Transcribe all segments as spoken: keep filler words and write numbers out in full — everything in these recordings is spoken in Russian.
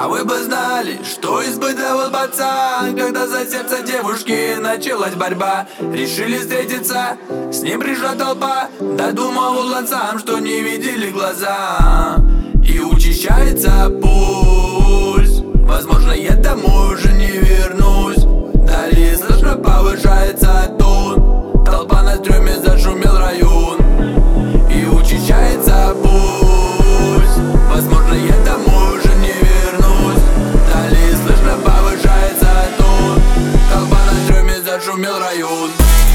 А вы бы знали, что испытывал пацан, когда за сердце девушки началась борьба. Решили встретиться, с ним пришла толпа, додумывал он сам, что не видели глаза. И учащается пульс, возможно, я домой уже не вернусь. Далее слышно повышается тон, толпа на стреме, зашумел район. И учащается пульс, возможно, я домой уже не вернусь. Далее слышно повышается тон, толпа на стреме, зашумел район.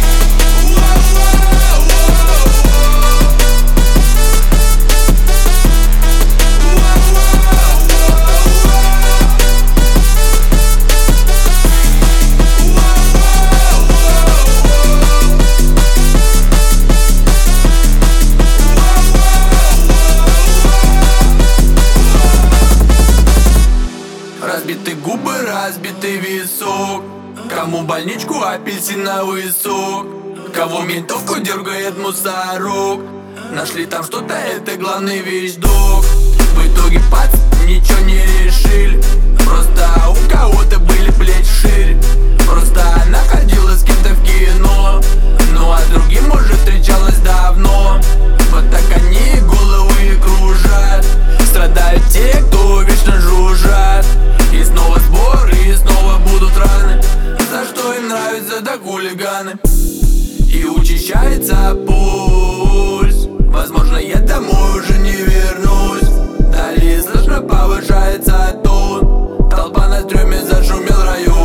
Разбиты губы, разбитый висок, кому больничку апельсиновый сок, кого ментовку дергает мусорок. Нашли там что-то, это главный вещдок. В итоге пац ничего не решили, просто у кого-то были плечи шире. Просто она ходила с кем-то в кино, ну а с другим уже встречалась давно. Вот так они головы кружат, страдают те, кто вечно жужжат. И снова сбор, и снова будут раны, за что им нравятся так хулиганы. И учащается пульс, возможно, я домой уже не вернусь. Далее слышно повышается тон, толпа на стреме, зашумел район.